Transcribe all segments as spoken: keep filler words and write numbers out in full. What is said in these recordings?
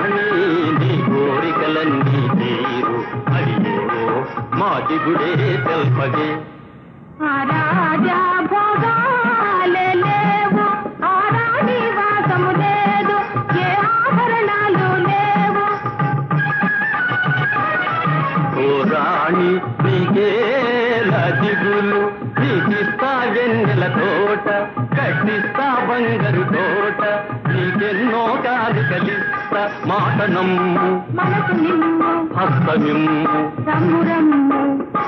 రాణి నీ కోరికలన్నీ తీరు అది ఏవో మా దిగుడే తెల్పగే. రాజా భోగాలే లేవు, ఆరాణి వాసము లేదు, ఏ ఆభరణాలు లేవు. ఓ రాణి నీకేల దిగులు, నీకిస్తా వెన్నెల తోట, కట్టిస్తా బంగారు తోట, నీకెన్నో కానుకలిస్తా. మాట నమ్ము మనసు నిమ్ము, హస్తమిమ్ము రమ్ము.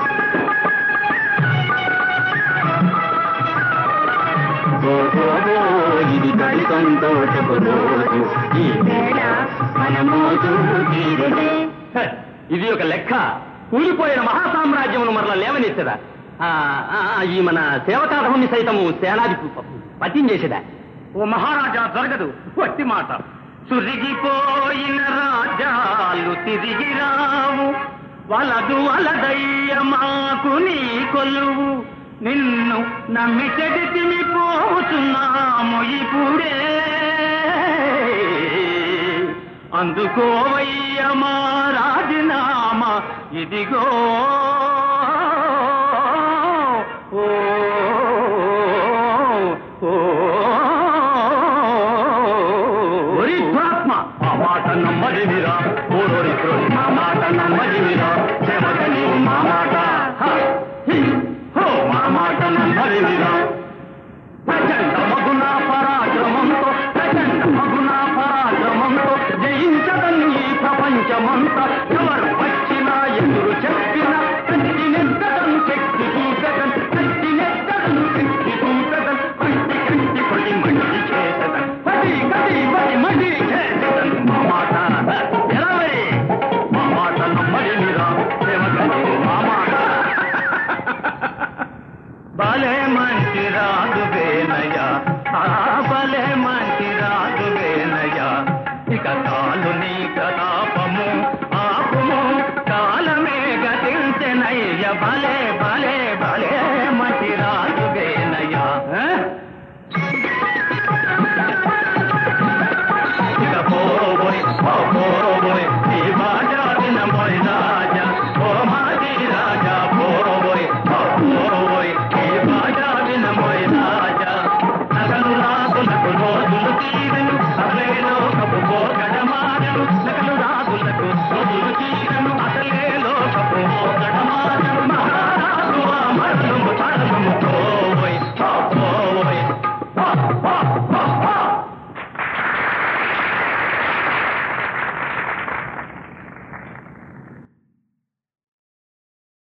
ఇది తడి సంతోషపు రోజు, ఈ వేళ మన మోజు తీరుదే. ఇది ఒక లెక్క. కూలిపోయిన మహాసామ్రాజ్యమును మరలా లేవనెత్తదా? ఈ మన సేవకాధముని సైతము సేనాది పతిం చేసేదా? ఓ మహారాజా జరగదు, వట్టి మాట. సురిగిపోయిన రాజ్యాలు తిరిగి రావు, వలదు వలదయ్య మాకు నీ కొలువు. నిన్ను నమ్మి చెడితిని పోతున్నాము ఇప్పుడే, అందుకోవయ్య మా రాజీనామా ఇదిగో. ఓ ఒరిద్ధాత్మ ఆ మాట నమ్మదివిరా, ఓరోరిద్రోని మా మాట నమ్మదివిరా, క్షమతని మా మాట మా మాట నమ్మదివిరా. ప్రచండ మగున పరాక్రమంతో, ప్రచండ మగున పరాక్రమంతో జయించదని ఈ ప్రపంచమంతా ఎవరు